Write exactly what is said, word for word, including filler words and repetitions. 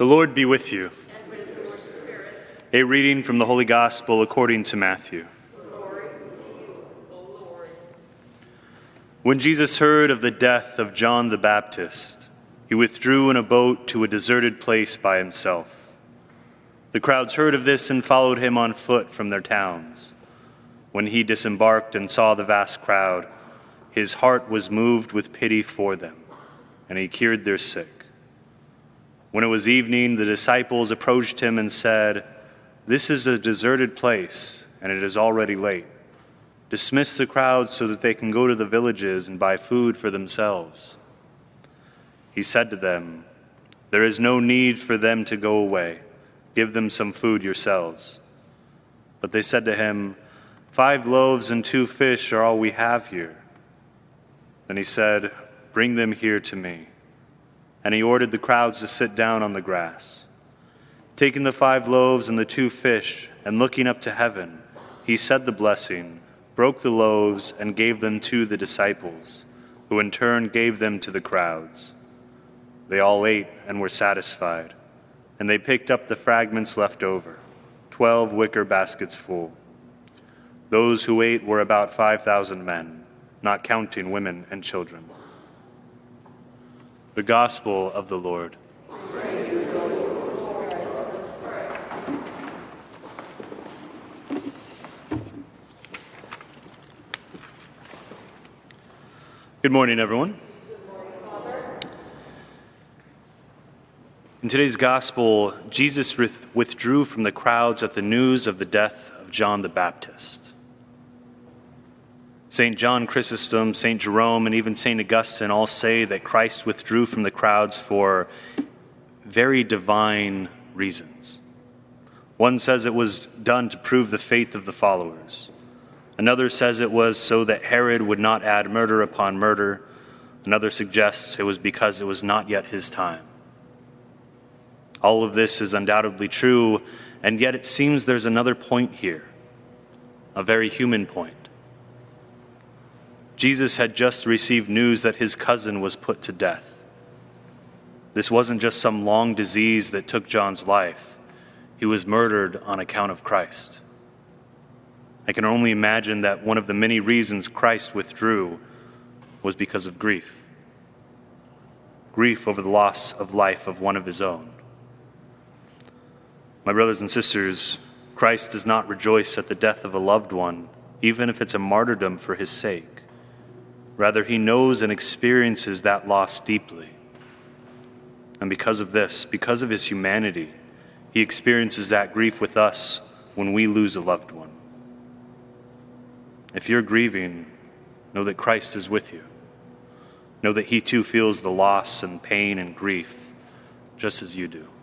The Lord be with you. And with your spirit. A reading from the Holy Gospel according to Matthew. Glory to you, O Lord. When Jesus heard of the death of John the Baptist, he withdrew in a boat to a deserted place by himself. The crowds heard of this and followed him on foot from their towns. When he disembarked and saw the vast crowd, his heart was moved with pity for them, and he cured their sick. When it was evening, the disciples approached him and said, "This is a deserted place, and it is already late. Dismiss the crowd so that they can go to the villages and buy food for themselves." He said to them, "There is no need for them to go away. Give them some food yourselves." But they said to him, "Five loaves and two fish are all we have here." Then he said, "Bring them here to me." And he ordered the crowds to sit down on the grass. Taking the five loaves and the two fish, and looking up to heaven, he said the blessing, broke the loaves, and gave them to the disciples, who in turn gave them to the crowds. They all ate and were satisfied, and they picked up the fragments left over, twelve wicker baskets full. Those who ate were about five thousand men, not counting women and children. The Gospel of the Lord. Praise you, Lord. Good morning, everyone. Good morning, Father. In today's Gospel, Jesus withdrew from the crowds at the news of the death of John the Baptist. Saint John Chrysostom, Saint Jerome, and even Saint Augustine all say that Christ withdrew from the crowds for very divine reasons. One says it was done to prove the faith of the followers. Another says it was so that Herod would not add murder upon murder. Another suggests it was because it was not yet his time. All of this is undoubtedly true, and yet it seems there's another point here, a very human point. Jesus had just received news that his cousin was put to death. This wasn't just some long disease that took John's life. He was murdered on account of Christ. I can only imagine that one of the many reasons Christ withdrew was because of grief. Grief over the loss of life of one of his own. My brothers and sisters, Christ does not rejoice at the death of a loved one, even if it's a martyrdom for his sake. Rather, he knows and experiences that loss deeply. And because of this, because of his humanity, he experiences that grief with us when we lose a loved one. If you're grieving, know that Christ is with you. Know that he too feels the loss and pain and grief, just as you do.